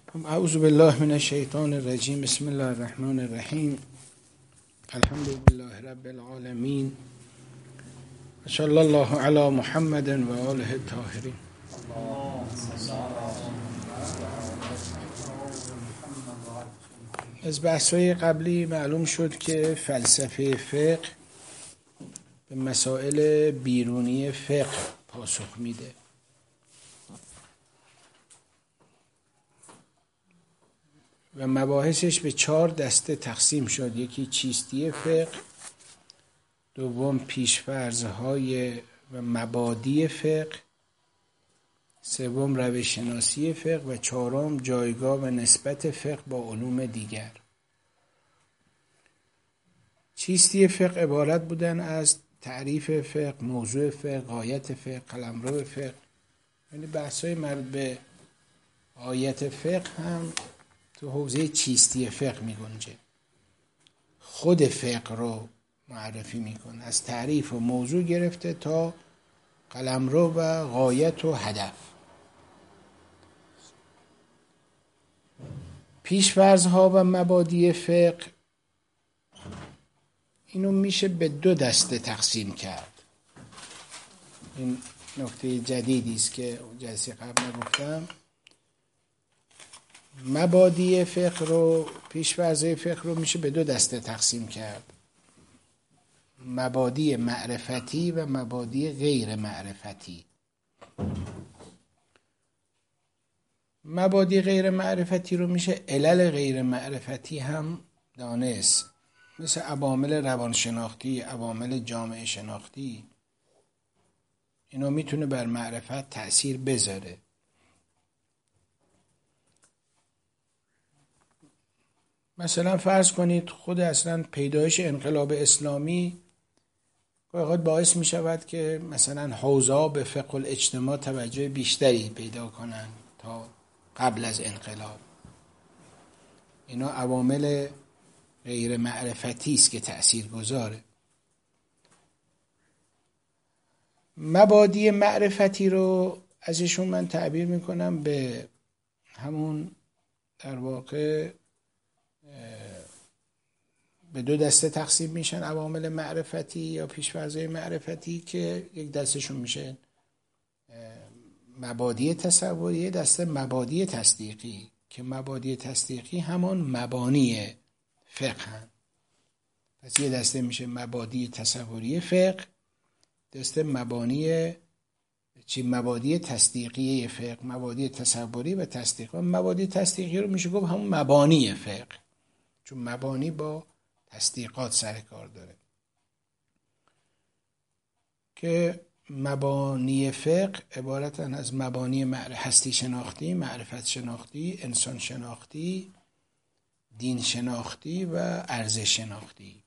اعوذ بالله من الشیطان الرجیم. بسم الله الرحمن الرحیم. الحمد لله رب العالمین. صلی الله علی محمد و آله الطاهرین. از بحث‌های قبلی معلوم شد که فلسفه فقه به مسائل بیرونی فقه پاسخ میده. و مباحثش به 4 دسته تقسیم شد. یکی چیستی فقه، دوم پیش‌فرض‌های و مبادی فقه، سوم روش‌شناسی فقه و چهارم جایگاه و نسبت فقه با علوم دیگر. چیستی فقه عبارت بودن از تعریف فقه، موضوع فقه، غایت فقه، قلمرو فقه. یعنی بحث‌های مربوط به غایت فقه هم تو حوزه چیستی فقه می‌گنجه. خود فقه رو معرفی میکنه، از تعریف و موضوع گرفته تا قلمرو و غایت و هدف. پیش‌فرض‌ها و مبادی فقه اینو میشه به 2 دسته تقسیم کرد. این نکته جدیدی است که جلسه قبل نگفتم. مبادی فقه رو، پیش‌فرض‌های فقه رو میشه به 2 دسته تقسیم کرد: مبادی معرفتی و مبادی غیر معرفتی. مبادی غیر معرفتی رو میشه علل غیر معرفتی هم دانست، مثل عوامل روانشناختی، عوامل جامعه شناختی. اینو میتونه بر معرفت تأثیر بذاره. مثلا فرض کنید خود اصلا پیدایش انقلاب اسلامی واقعا باعث می شود که مثلا حوزه‌ها به فقه الاجتماع توجه بیشتری پیدا کنند تا قبل از انقلاب. اینا عوامل غیر معرفتی است که تأثیر گذاره. مبادی معرفتی رو ازشون من تعبیر می کنم به همون در واقع به 2 دسته تقسیم میشن عوامل معرفتی یا پیش‌فرض‌های معرفتی، که یک دستشون میشه مبادی تصوری، دسته مبادی تصدیقی، که مبادی تصدیقی همون مبانی فقه هن. پس یه دسته میشه مبادی تصوری فقه، دسته مبادی تصدیقی فقه، مبادی تصوری و تصدیقی. مبادی تصدیقی رو میشه گفت همون مبانی فقه، چون مبانی با تصدیقات سر کار داره. که مبانی فقه عبارتن از مبانی هستی شناختی، معرفت شناختی، انسان شناختی، دین شناختی و ارزش شناختی.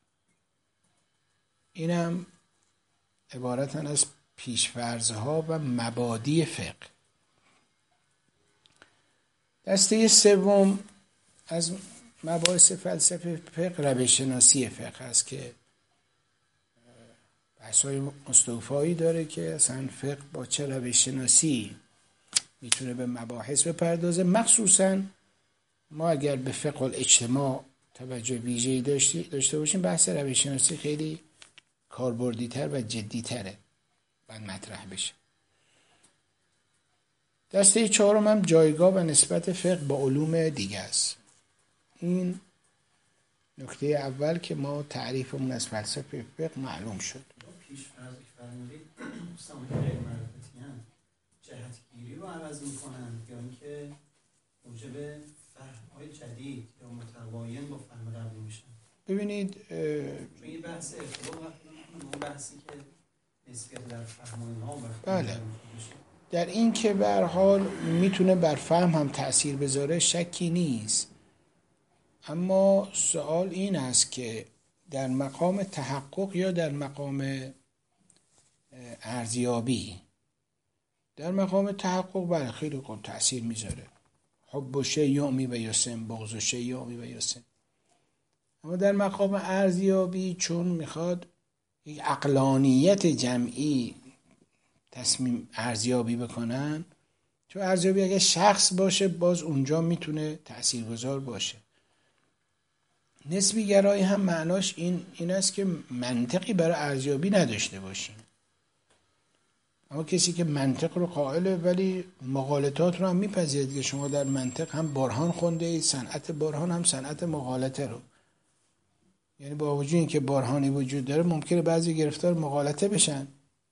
اینم عبارتن از پیش‌فرض‌ها و مبادی فقه. دسته سوم از مباحث فلسفه فقه روش‌شناسی فقه است که بحث‌های مستوفایی داره که اصلا فقه با چه روش‌شناسی میتونه به مباحث بپردازه. مخصوصاً ما اگر به فقه الاجتماع توجه ویژه‌ای داشته باشیم، بحث روش‌شناسی خیلی کاربردی‌تر و جدی‌تره باید مطرح بشه. دسته چهارم هم جایگاه و نسبت فقه با علوم دیگه است. این نکته اول که ما تعریفمون از فلسفه فقه معلوم شد. پیش‌فرض فرمودید دوستان غیر معرفتی هم جهتگیری رو عوض میکنن یا اینکه موجب فهم‌های جدید یا متباین با فهم قبلی میشن؟ ببینید چون این بحث ارتباط اون بحثی که نسبت در فهم ما بله، در این که به هر حال میتونه بر فهم هم تأثیر بذاره شکی نیست، اما سوال این است که در مقام تحقق یا در مقام ارزیابی. در مقام تحقق بله خیلی خوب تأثیر میذاره. حب و شیء یعمی و یسم، بغض و شیء یعمی و یسم. اما در مقام ارزیابی چون میخواد یک عقلانیت جمعی تصمیم ارزیابی بکنن، تو ارزیابی اگه شخص باشه باز اونجا میتونه تاثیرگذار باشه. نسبی گرایی هم معناش این است که منطقی برای ارزیابی نداشته باشیم. اما کسی که منطق رو قائله ولی مغالطات رو هم میپذیرد که شما در منطق هم برهان خونده اید، صنعت برهان هم صنعت مغالطه رو، یعنی با وجود اینکه برهانی وجود داره ممکنه بعضی گرفتار مغالطه بشن.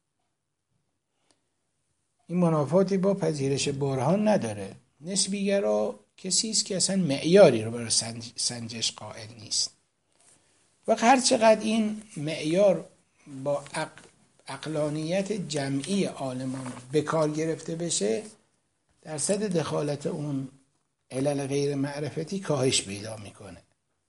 این منافاتی با پذیرش برهان نداره. نسبیگرا کسی است که اصلا معیاری رو برای سنجش قائل نیست و هر چقدر این معیار با عقلانیت جمعی عالمان به کار گرفته بشه، درصد دخالت اون علل غیر معرفتی کاهش پیدا میکنه.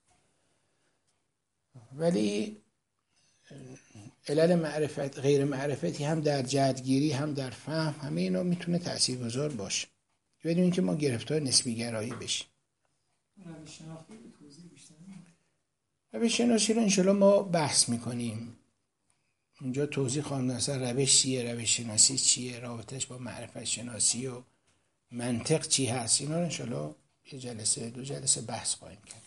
ولی علل معرفت غیر معرفتی هم در جهتگیری هم در فهم همه اینا میتونه تاثیرگذار باشه بدون اینکه ما گرفتار نسبی گرایی بشیم. روش شناسی رو انشالله ما بحث میکنیم. اونجا توضیح خواهم داد اصلا روش چیه، روش شناسی چیه، رابطش با معرفت شناسی و منطق چی هست. اینا رو انشالله یه جلسه 2 جلسه بحث خواهیم کرد.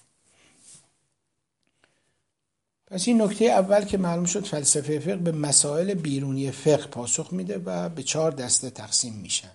پس این نکته اول که معلوم شد فلسفه فقه به مسائل بیرونی فقه پاسخ میده و به 4 دسته تقسیم میشن.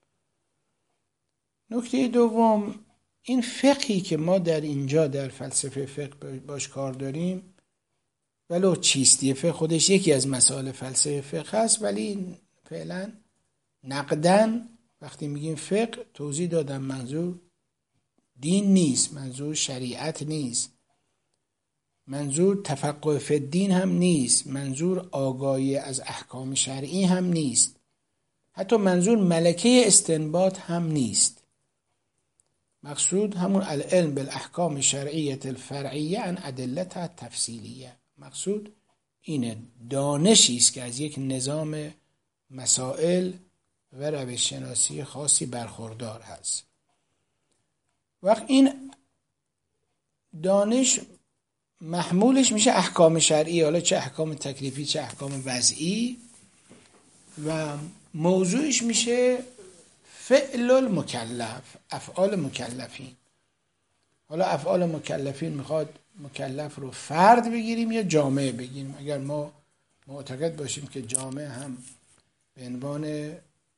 نکته دوم، این فقهی که ما در اینجا در فلسفه فقه باش کار داریم ولو چیستی فقه خودش یکی از مسائل فلسفه فقه هست، ولی فعلا نقدن وقتی میگیم فقه توضیح دادم منظور دین نیست، منظور شریعت نیست، منظور تفقه فی الدین هم نیست، منظور آگاهی از احکام شرعی هم نیست، حتی منظور ملکه استنباط هم نیست. مقصود همون العلم بالاحکام شرعیت الفرعیه عن ادلتها التفصیلیه. مقصود اینه، دانشی است که از یک نظام مسائل و روش شناسی خاصی برخوردار هست. وقت این دانش محمولش میشه احکام شرعی، حالا چه احکام تکلیفی چه احکام وضعی، و موضوعش میشه فعل المکلف، افعال مکلفین. حالا افعال مکلفین میخواد مکلف رو فرد بگیریم یا جامعه بگیریم. اگر ما معتقد باشیم که جامعه هم به عنوان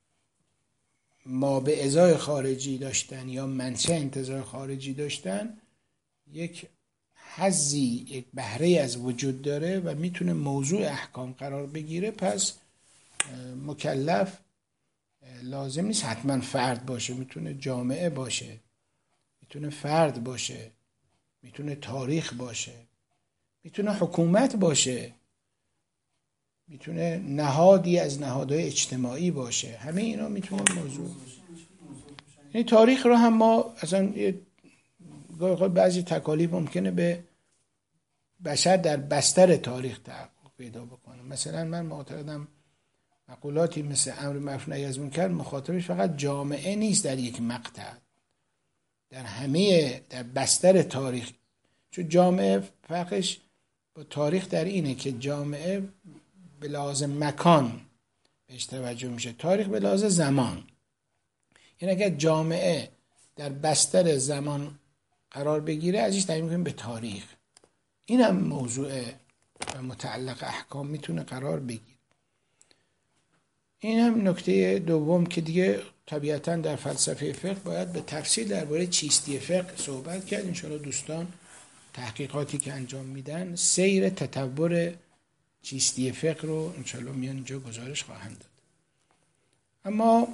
ما به ازای خارجی داشتن یا منشأ انتزاع خارجی داشتن، یک حظی، یک بهره از وجود داره و میتونه موضوع احکام قرار بگیره، پس مکلف لازم نیست حتما فرد باشه، میتونه جامعه باشه، میتونه فرد باشه، میتونه تاریخ باشه، میتونه حکومت باشه، میتونه نهادی از نهادهای اجتماعی باشه. همه اینا میتونه موضوع. یعنی تاریخ رو هم ما اصلا گاهی بعضی تکالیف ممکنه به بشر در بستر تاریخ تحقق پیدا بکنه. مثلا من معتقدم مقولاتی مثل امر معروف نهی از منکر مخاطبش فقط جامعه نیست در یک مقطع، در همه در بستر تاریخ. چون جامعه فرقش با تاریخ در اینه که جامعه به لحاظ مکان بهش توجه میشه، تاریخ به لحاظ زمان. یعنی اگر جامعه در بستر زمان قرار بگیره ازش تعیین می‌کنیم به تاریخ. این هم موضوع متعلق احکام میتونه قرار بگیره. این هم نکته دوم که دیگه طبیعتاً در فلسفه فقه باید به تفصیل درباره چیستی فقه صحبت کرد. انشاءالله دوستان تحقیقاتی که انجام میدن سیر تطور چیستی فقه رو انشاءالله میان اینجا گزارش خواهند داد. اما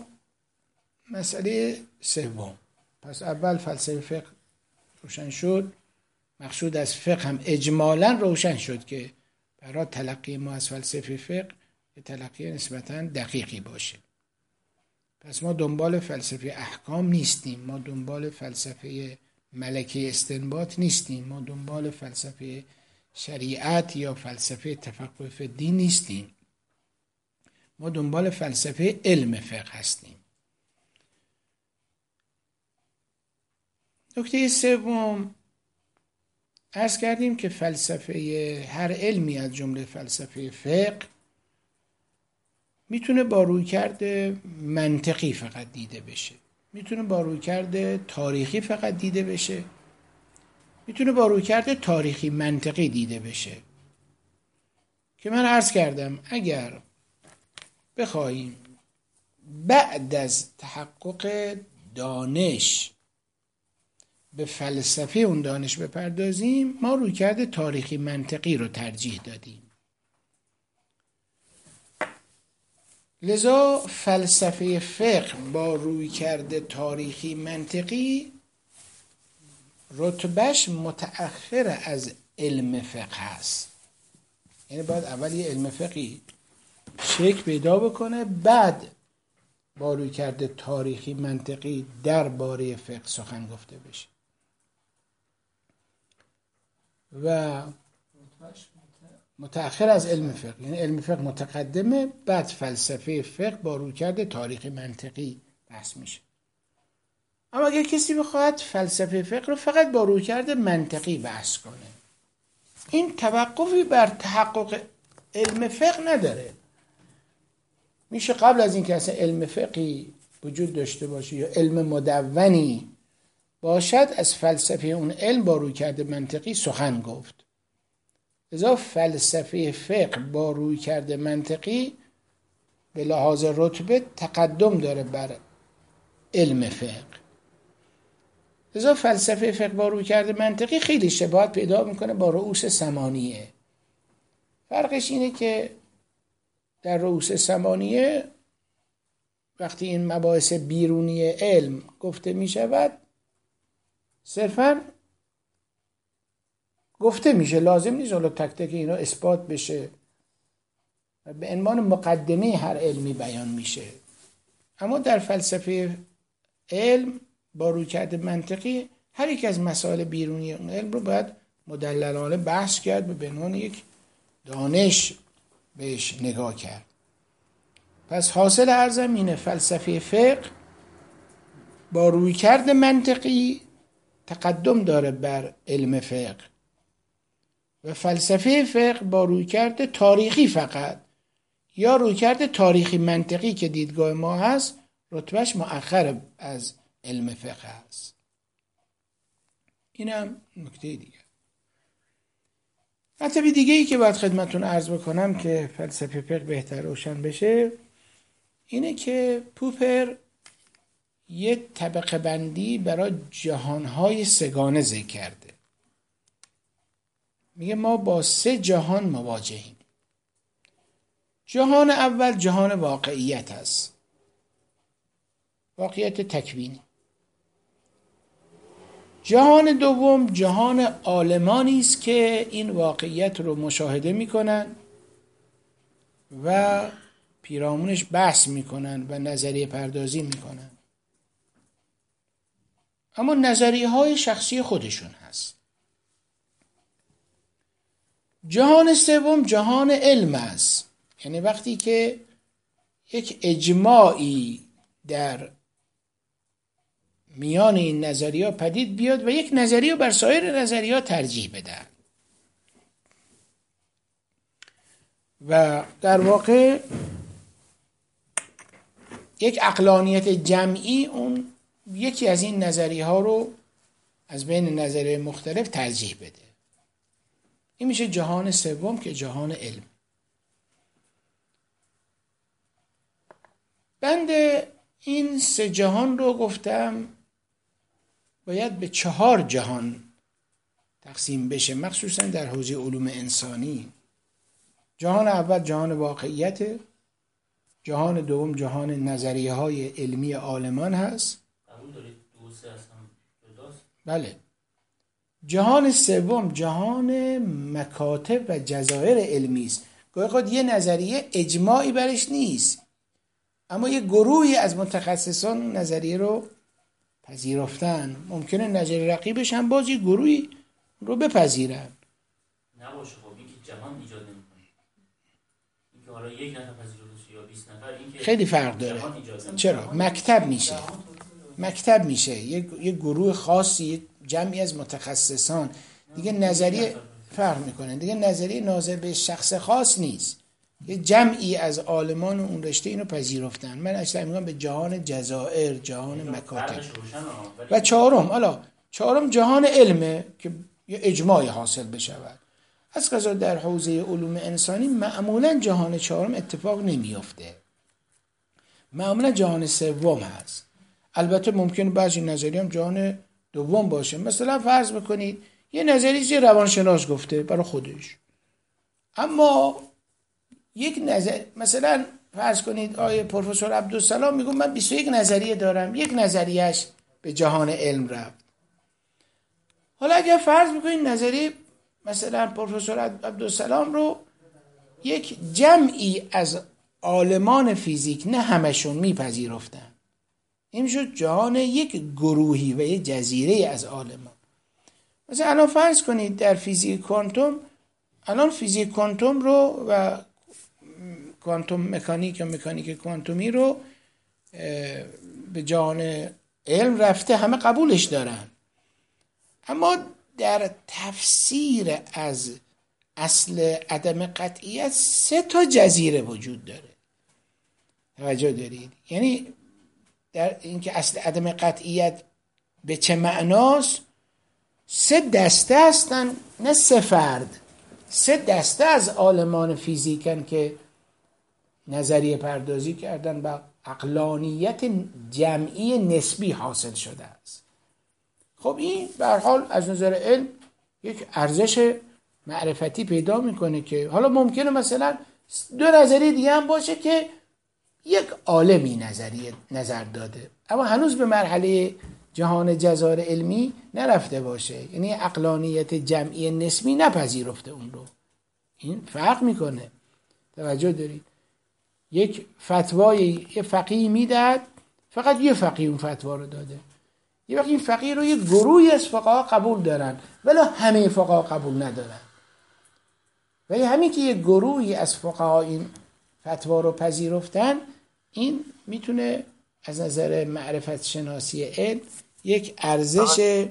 مسئله سوم، پس اول فلسفه فقه روشن شد، مقصود از فقه هم اجمالاً روشن شد که برای تلقی ما از فلسفه فقه یه تلقی نسبتاً دقیقی باشه. پس ما دنبال فلسفه احکام نیستیم، ما دنبال فلسفه ملکه استنباط نیستیم، ما دنبال فلسفه شریعت یا فلسفه تفقه فی الدین نیستیم، ما دنبال فلسفه علم فقه هستیم. نکته سوم، عرض کردیم که فلسفه هر علمی از جمله فلسفه فقه میتونه با رویکرد منطقی فقط دیده بشه، میتونه با رویکرد تاریخی فقط دیده بشه، میتونه با رویکرد تاریخی منطقی دیده بشه. که من عرض کردم اگر بخوایم بعد از تحقق دانش به فلسفه اون دانش بپردازیم، ما رویکرد تاریخی منطقی رو ترجیح دادیم. لذا فلسفه فقه با رویکرد تاریخی منطقی رتبهش متأخر از علم فقه هست. یعنی باید اول یه علم فقهی شکل پیدا بکنه، بعد با رویکرد تاریخی منطقی درباره فقه سخن گفته بشه. و متأخر از علم فقه، یعنی علم فقه متقدمه، بعد فلسفه فقه با رویکرد تاریخی منطقی بحث میشه. اما اگر کسی بخواد فلسفه فقه رو فقط با رویکرد منطقی بحث کنه، این توقفی بر تحقق علم فقه نداره. میشه قبل از اینکه اصلا علم فقهی وجود داشته باشه یا علم مدونی باشد، از فلسفه اون علم با رویکرد منطقی سخن گفت. لذا فلسفه فقه با رویکرد منطقی به لحاظ رتبه تقدم داره بر علم فقه. لذا فلسفه فقه با رویکرد منطقی خیلی شباهت پیدا میکنه با رؤوس ثمانیه. فرقش اینه که در رؤوس ثمانیه وقتی این مباحث بیرونی علم گفته می شود، صرفاً گفته میشه، لازم نیست حالا تک تک اینا اثبات بشه و به عنوان مقدمه هر علمی بیان میشه. اما در فلسفه علم با رویکرد منطقی هر یک از مسائل بیرونی اون علم رو باید مدللانه بحث کرد و به عنوان یک دانش بهش نگاه کرد. پس حاصل عرضم اینه، فلسفه فقه با رویکرد منطقی تقدم داره بر علم فقه و فلسفه فقه با رویکرد تاریخی فقط یا رویکرد تاریخی منطقی که دیدگاه ما هست رتبهش مؤخر از علم فقه هست. اینم نکته دیگه. مطلب دیگه ای که باید خدمتون عرض بکنم که فلسفه فقه بهتر روشن بشه اینه که پوپر یه طبقه بندی برای جهانهای سگانه ذکر کرده. میگه ما با 3 جهان مواجهیم. جهان اول جهان واقعیت هست، واقعیت تکوینی. جهان دوم جهان عالمانی است که این واقعیت رو مشاهده میکنن و پیرامونش بحث میکنن و نظریه پردازی میکنن، اما نظریه های شخصی خودشون هست. جهان سوم جهان علم است، یعنی وقتی که یک اجماعی در میان این نظریه پدید بیاد و یک نظریه بر سایر نظریه ترجیح بدن و در واقع یک عقلانیت جمعی اون یکی از این نظریه ها رو از بین نظریه مختلف ترجیح بده. این میشه جهان سوم که جهان علم. بند این 3 جهان رو گفتم باید به 4 جهان تقسیم بشه، مخصوصا در حوزه علوم انسانی. جهان اول جهان واقعیت، جهان دوم جهان نظریه های علمی عالمان هست. قبول دارید 2 3 اصلا جداست؟ بله. جهان سوم جهان مکاتب و جزایر علمی است. گاهی یه نظریه اجماعی برش نیست، اما یه گروهی از متخصصان نظریه رو پذیرفتن. ممکنه نظریه رقیبش هم باز یه گروهی رو بپذیرن. نباشه. خب این که جهان ایجاد نمی‌کنه، این که حالا 1 نفر پذیرفته یا 20 نفر، این که خیلی فرق داره. چرا؟ مکتب میشه یه گروه خاصی، جمعی از متخصصان. دیگه نظریه فرق میکنه، دیگه نظریه ناظر به شخص خاص نیست. یه جمعی از عالمان اون رشته اینو پذیرفتن. من اصلا میگم به جهان جزائر، جهان مکاتب. و چهارم جهان علمه که یه اجماعی حاصل بشود. از قضا در حوزه علوم انسانی معمولا جهان چهارم اتفاق نمیافته، معمولا جهان سوم هست. البته ممکنه بعضی نظریه هم جهان دوم باشه. مثلا فرض بکنید یه نظریه روانشناس گفته برای خودش، اما یک نظر مثلا فرض کنید آیه پروفسور عبدالسلام میگه من 21 نظریه دارم، یک نظریهش به جهان علم رفت. حالا اگر فرض بکنید نظریه مثلا پروفسور عبدالسلام رو یک جمعی از عالمان فیزیک، نه همشون، میپذیرفتن، این شد جهان یک گروهی و یک جزیره از عالمان. مثلا الان فرض کنید در فیزیک کوانتوم، الان فیزیک کوانتوم رو و کوانتوم مکانیک یا مکانیک کوانتومی رو به جهان علم رفته، همه قبولش دارن، اما در تفسیر از اصل عدم قطعیت 3 جزیره وجود داره. توجه دارید؟ یعنی در اینکه اصل عدم قطعیت به چه معناست، 3 دسته هستن، نه 3 فرد. 3 دسته از عالمان فیزیکن که نظریه پردازی کردن و عقلانیت جمعی نسبی حاصل شده است. خب این به هر حال از نظر علم یک ارزش معرفتی پیدا میکنه که حالا ممکنه مثلا 2 نظریه دیگه هم باشه که یک عالمی نظر داده، اما هنوز به مرحله جهان جزار علمی نرفته باشه، یعنی عقلانیت جمعی نسبی نپذیرفته اون رو. این فرق میکنه. توجه دارید؟ یک فتوای یه فقیه میداد، فقط یه فقیه اون فتوا رو داده، یه وقت این فقیه رو یه گروهی از فقها قبول دارن ولی همه فقها قبول ندارن. ولی همین که یه گروهی از فقها این فتوا رو پذیرفتن، این میتونه از نظر معرفت شناسی علم یک ارزش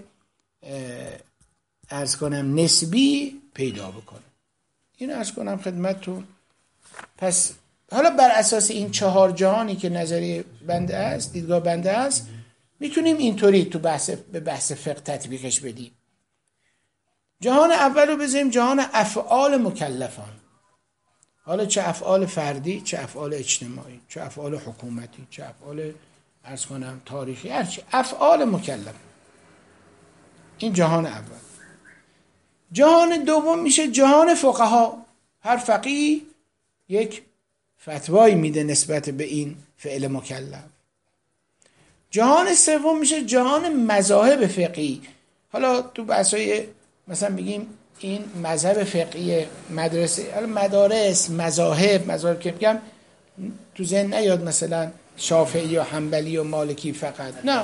عرض کنم نسبی پیدا بکنه. این عرض کنم خدمتتون. پس حالا بر اساس این 4 جهانی که نظریه بنده است، دیدگاه بنده است، میتونیم اینطوری تو به بحث فقه تطبیقش بدیم. جهان اول رو بذاریم جهان افعال مکلفان. حالا چه افعال فردی، چه افعال اجتماعی، چه افعال حکومتی، چه افعال عرض کنم تاریخی، هرچی افعال مکلف. این جهان اول. جهان دوم میشه جهان فقها. هر فقیه یک فتوایی میده نسبت به این فعل مکلف. جهان سوم میشه جهان مذاهب فقهی. حالا تو بحثای مثلا بگیم این مذهب فقهی مدرسه، حالا مدارس، مذاهب که بگم تو ذهن نیاد مثلا شافعی یا حنبلی و مالکی فقط، نه،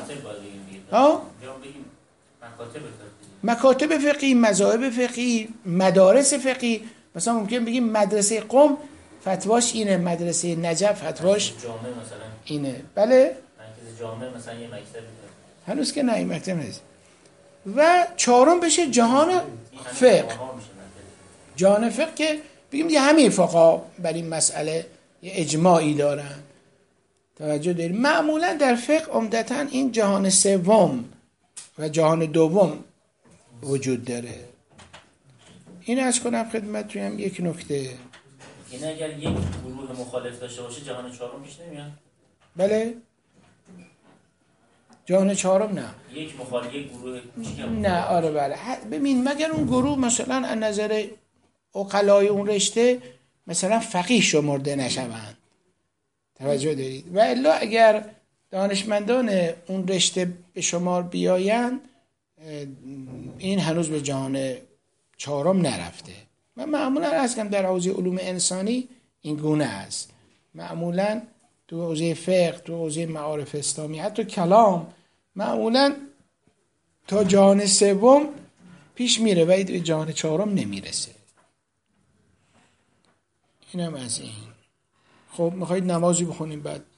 مکاتب فقهی، مذاهب فقهی، مدارس فقهی. مثلا ممکن بگیم مدرسه قم فتواش اینه، مدرسه نجف فتواش اینه. بله، جامعه مثلا یه مکتب هنوز که نه این مکتب نیست. و 4م بشه جهان فقه. جهان فقه که بگیم دیگه همه فقها بر این مسئله یه اجماعی دارن. توجه داریم؟ معمولا در فقه عمدتاً این جهان سوم و جهان دوم وجود داره. این از کنم خدمت هم یک نکته. این اگر یک گروه مخالف داشته باشه جهان 4 پیش نمیاد؟ بله، جهان 4 نه. یک مخالف، یک گروه نه، آره بله. ببین مگر اون گروه مثلا از نظر عقلای اون رشته مثلا فقیه شمرده نشوند. توجه دارید؟ و الا اگر دانشمندان اون رشته به شمار بیایند، این هنوز به جهان 4 نرفته. من معمولا عرض کنم در حوزه علوم انسانی این گونه است. معمولا تو حوزه فقه، تو حوزه معارف اسلامی، حتی کلام، معمولا تا جهان 3 پیش میره و به جهان 4 نمیرسه. اینم از این. خب میخواید نمازی بخونیم بعد